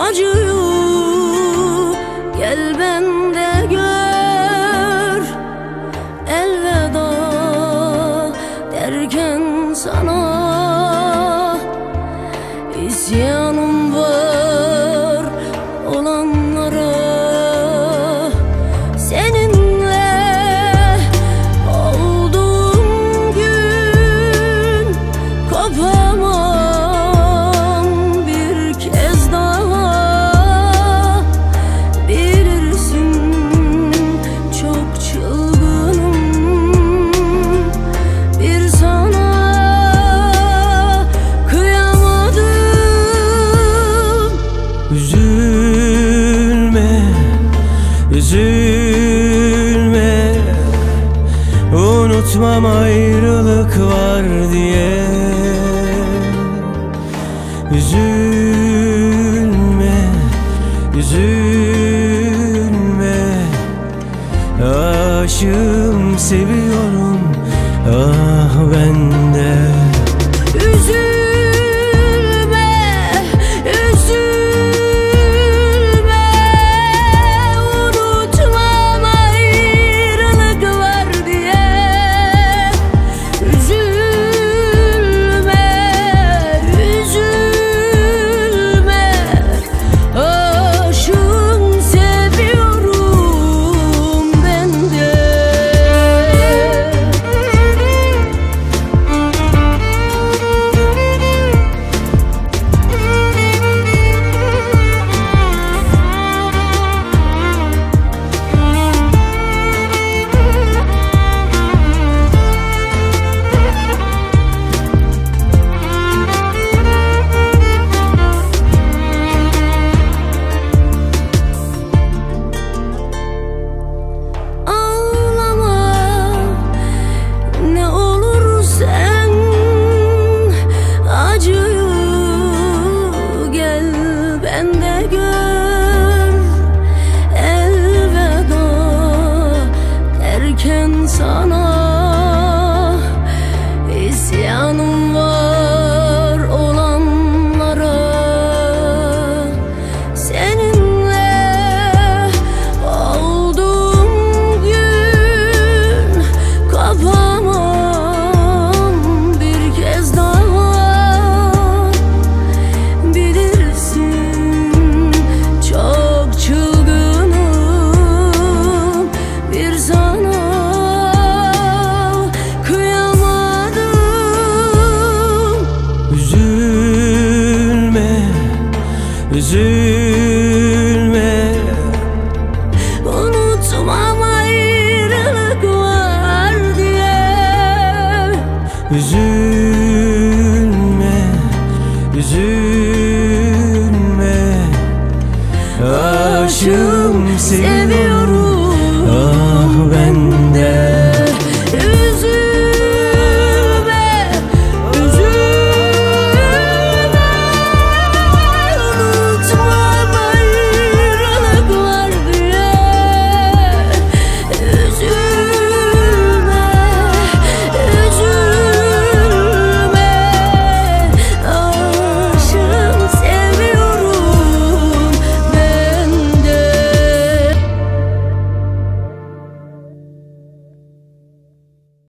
acıyı gel bende gör. Elveda derken sana isyanım var olanlara. Seninle olduğum gün kopamam bir kez daha. Bilirsin çok çılgınım, bir sana kıyamadım. Üzülme, üzülme, unutmam ayrılık var diye. Üzülme, üzülme, aşığım, seviyorum, ah ben de. Üzülme, üzülme, unutmam ayrılık var diye. Üzülme, üzülme, aşığım, seviyorum ben de. Sana isyanım var olanlara. Seninle olduğum gün kopamam bir kez daha. Bilirsin çok çılgınım, bir sana üzülme, unutmam ayrılık var diye. üzülme, üzülme, aşığım, seviyorum.